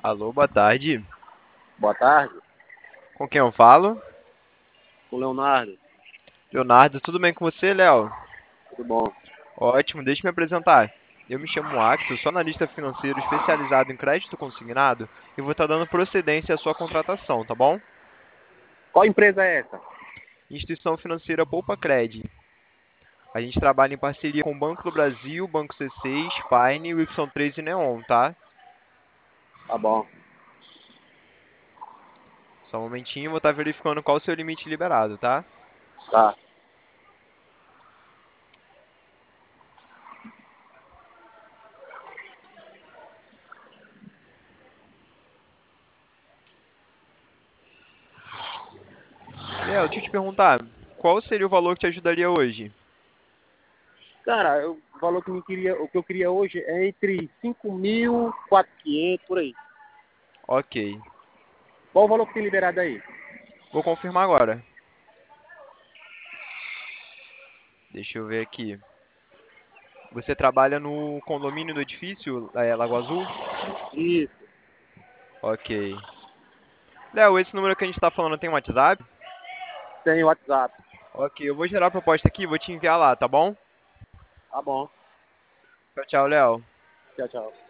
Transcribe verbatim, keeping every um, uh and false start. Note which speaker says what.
Speaker 1: Alô, boa tarde.
Speaker 2: Boa tarde,
Speaker 1: Com quem eu falo?
Speaker 2: com o Leonardo.
Speaker 1: Leonardo, tudo bem com você, Léo?
Speaker 2: Tudo bom?
Speaker 1: Ótimo, deixa eu me apresentar. Eu me chamo Axel, sou analista financeiro especializado em crédito consignado e vou estar dando procedência à sua contratação, tá bom?
Speaker 2: Qual empresa é essa?
Speaker 1: Instituição financeira Poupa Cred. A gente trabalha em parceria com o Banco do Brasil, Banco C seis, Spine, Y três e Neon, tá?
Speaker 2: Tá bom.
Speaker 1: Só um momentinho, vou estar verificando qual o seu limite liberado, tá?
Speaker 2: Tá.
Speaker 1: Léo, deixa eu te perguntar, qual seria o valor que te ajudaria hoje?
Speaker 2: Cara, eu- o valor que, me queria, o que eu queria hoje é entre cinco mil, quatro mil e quinhentos, por aí.
Speaker 1: Ok,
Speaker 2: Qual o valor que tem liberado aí?
Speaker 1: vou confirmar agora. Deixa eu ver aqui. Você trabalha no condomínio do edifício, é, Lagoa Azul?
Speaker 2: Isso,
Speaker 1: Ok. Léo, esse número que a gente está falando tem um WhatsApp?
Speaker 2: tem o WhatsApp.
Speaker 1: Ok, eu vou gerar a proposta aqui e vou te enviar lá, tá bom?
Speaker 2: Tá bom.
Speaker 1: Tchau, tchau, Léo.
Speaker 2: Tchau, tchau.